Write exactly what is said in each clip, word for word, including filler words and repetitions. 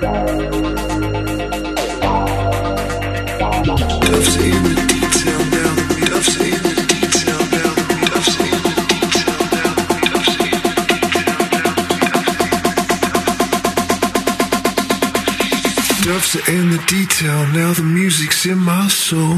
Doves in the detail now. Doves in the detail now. Doves in the detail now. Doves in the detail now. Doves are in the detail now. The music's in my soul.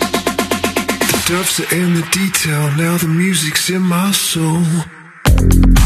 Doves are in the detail now. The music's in my soul.